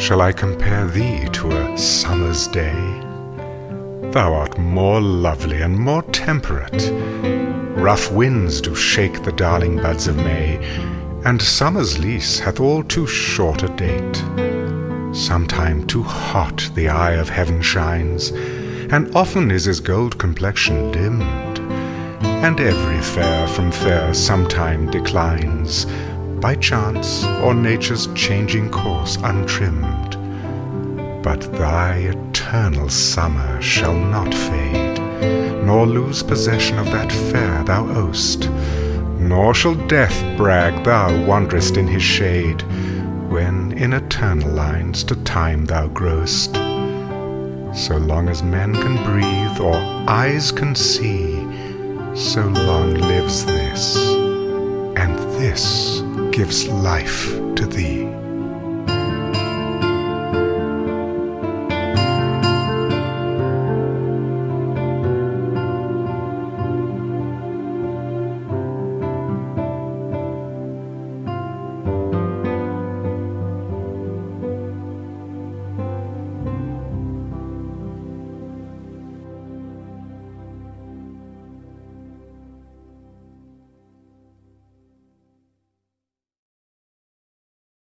shall I compare thee to a summer's day? Thou art more lovely and more temperate. Rough winds do shake the darling buds of May, and summer's lease hath all too short a date. Sometime too hot the eye of heaven shines, and often is his gold complexion dimmed, and every fair from fair sometime declines, by chance or nature's changing course untrimmed. But thy eternal summer shall not fade, nor lose possession of that fair thou owest, nor shall death brag thou wanderest in his shade, when in eternal lines to time thou growest. So long as men can breathe or eyes can see, so long lives this, and this gives life to thee.